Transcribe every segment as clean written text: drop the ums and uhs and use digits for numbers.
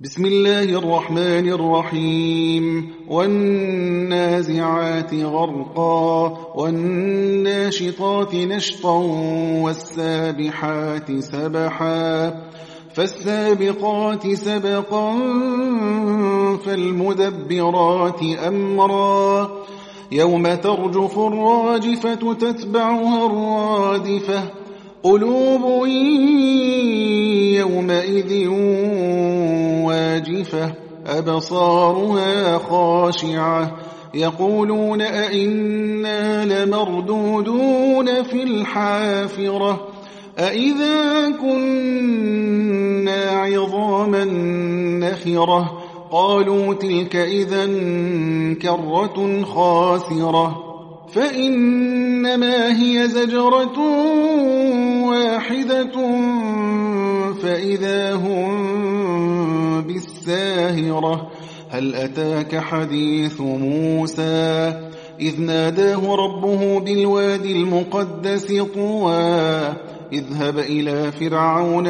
بسم الله الرحمن الرحيم والنازعات غرقا والناشطات نشطا والسابحات سبحا فالسابقات سبقا فالمدبرات أمرا يوم ترجف الراجفة تتبعها الرادفة قلوب يومئذ واجفة أبصارها خاشعة يقولون أئنا لمردودون في الحافرة أئذا كنا عظاما نخرة قالوا تلك إذا كرة خاسرة فإنما هي زجرة واحدة فإذا هم بالساهرة هل أتاك حديث موسى إذ ناداه ربه بالوادي المقدس طوى اذهب إلى فرعون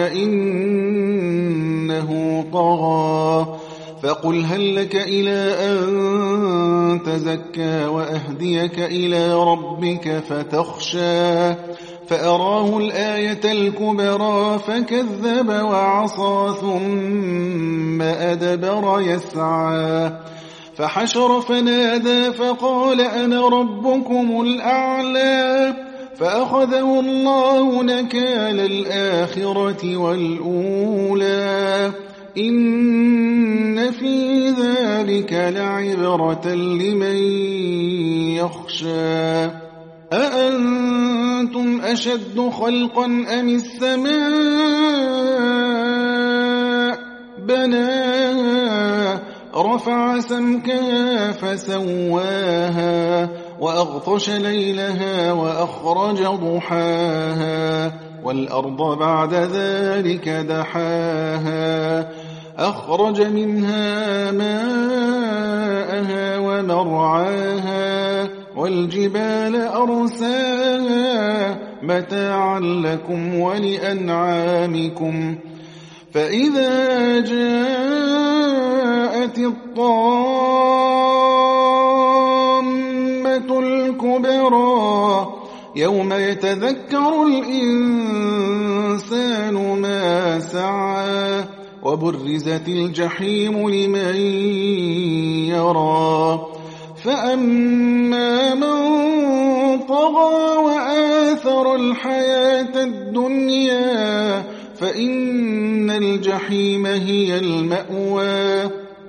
إنه طغى فقل هل لك إلى أن تزكى وأهديك إلى ربك فتخشى فأراه الآية الكبرى فكذب وعصى ثم أدبر يسعى فحشر فنادى فقال أنا ربكم الأعلى فأخذه الله نكال الآخرة والأولى إن في ذلك لعبرة لمن يخشى أأنتم أشد خلقا أم السماء بناها رفع سمكها فسواها وأغطش ليلها وأخرج ضحاها والأرض بعد ذلك دحاها أخرج منها ماءها ومرعاها والجبال أرساها متاعا لكم ولأنعامكم فإذا جاءت الطامة الكبرى يوم يتذكر الإنسان ما سعى وبرزت الجحيم لمن يرى فأما من طغى وآثر الحياة الدنيا فإن الجحيم هي المأوى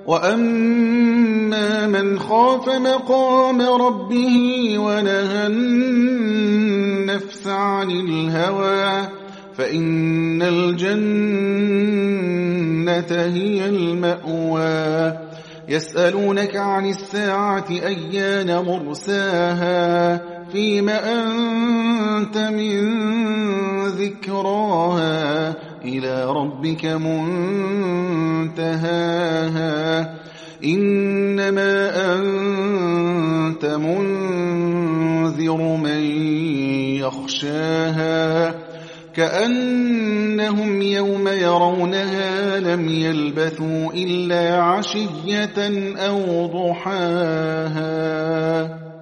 وأما من خاف مقام ربه ونهى النفس عن الهوى فإن الجنة هي المأوى يسألونك عن الساعة أيان مرساها فيم أنت من ذكراها إلى ربك منتهاها إنما أنت منذر من يخشاها كأنهم يوم يرونها لم يلبثوا إلا عشية أو ضحاها